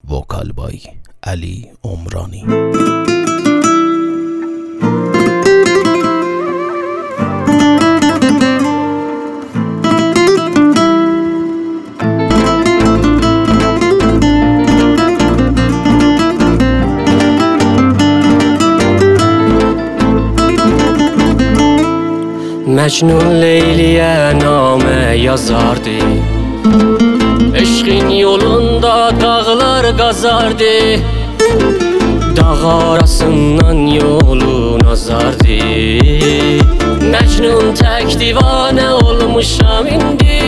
Vokal by Ali Omrani. Mecnun Leyli'ye name yazardı. Eşqin yolunda dağlar qazardı. Dağ arasından yolun azardı. Mecnun tək divanə olmuşam indi.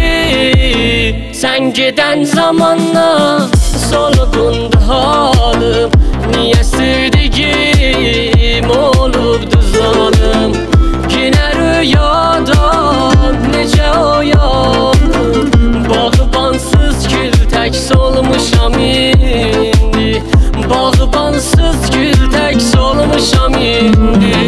Sen giden zamanla solgundu halım. Niye sevdiğim olubdu zalım. Yine rüyadan necə oyandım. Bağbansız gül tək solmuşam indi. Bağbansız gül tək solmuşam indi.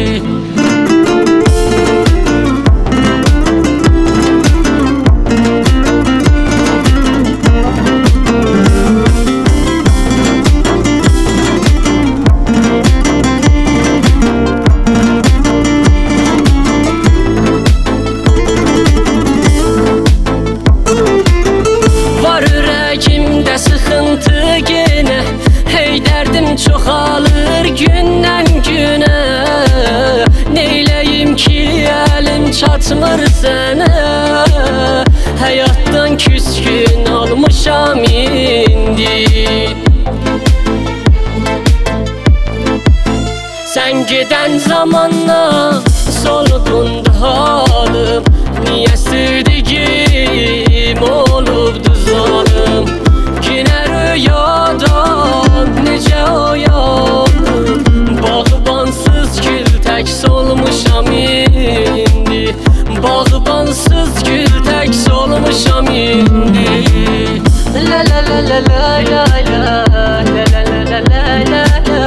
Sıxıntı gene, hey derdim çoxalır gündən günə. Neyləyim ki əlim çatmır sənə. Həyatdan küskün olmuşam indi. Sen giden zamanla solgundu halım. Niye sevdiğim olubdu zalım. Yine rüyadan necə oyandım. Bağbansız gül tək solmuşam indi. Bağbansız gül tək solmuşam indi. La la la la la la la la la la la la.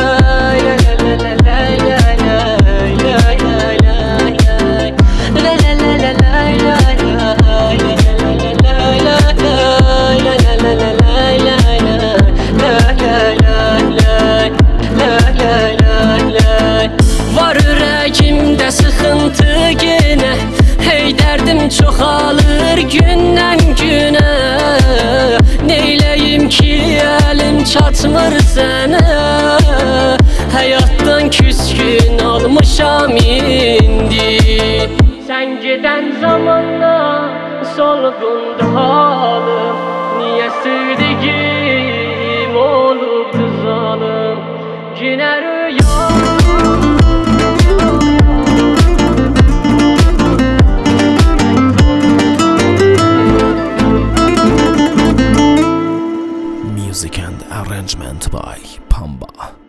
Var ürəyimdə sıxıntı gene, hey derdim çoxalır gündən günə. Neyləyim ki əlim çatmır sənə. Həyatdan küskün olmuşam indi. Sen giden zamanla solgundu halım. Niye sevdiğim olubdu zalım. Yine rüya. Music and arrangement by Pamba.